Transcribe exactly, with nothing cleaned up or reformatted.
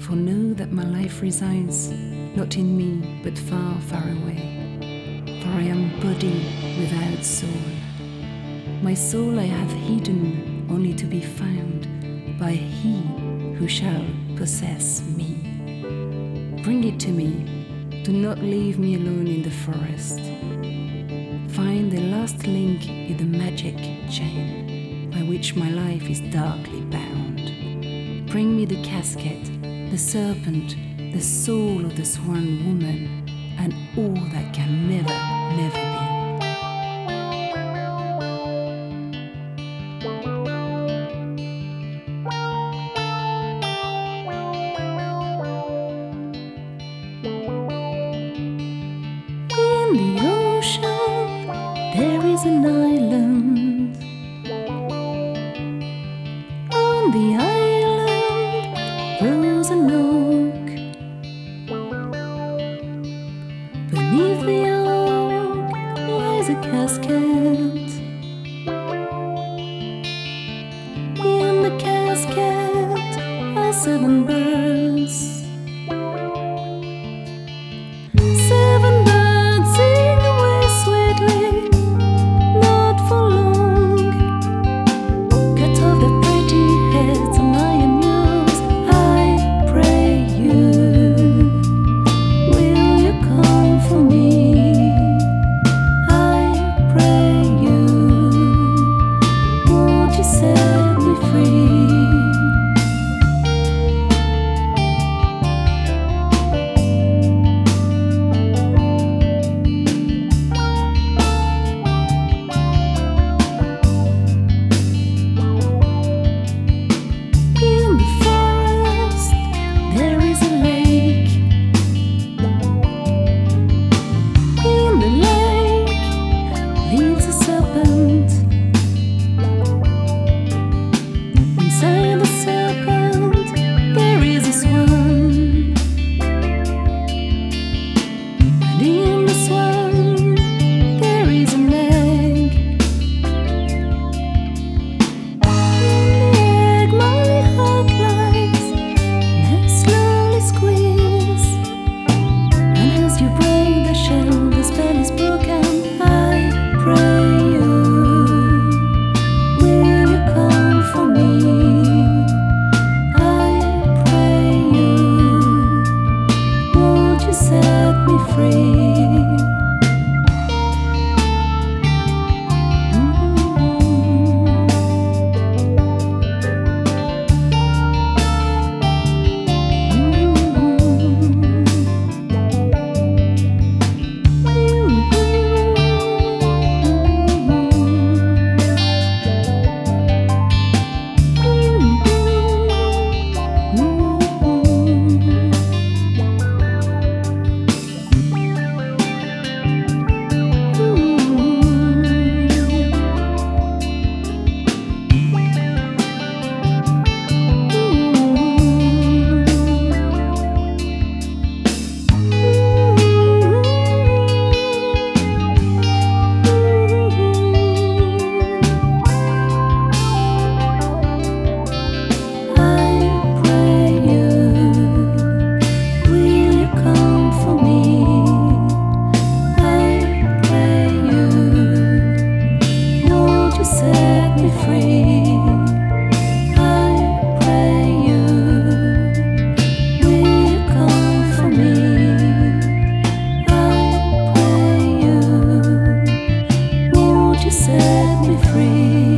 For know that my life resides not in me, but far, far away. For I am body without soul. My soul I have hidden, only to be found by He who shall possess me. Bring it to me, do not leave me alone in the forest. Find the last link in the magic chain by which my life is darkly bound. Bring me the casket, the serpent, the soul of the swan woman, and all that can never, never be. In the ocean, there is an island. On the island grows an oak. Beneath the oak lies a casket. In the casket are seven birds. Seven birds sing away sweetly, not for long. Cut off the pretty heads and I am yours. I pray you, will you come for me? I pray you, won't you set me free? Inside the serpent there is a swan, and in the swan there is an egg. In the egg my heart lies, and I slowly squeeze. And as you break the shell, the spell is broken. I pray you, will you come for me? Set me free. Set me free. I pray you, will you come for me? I pray you, won't you set me free?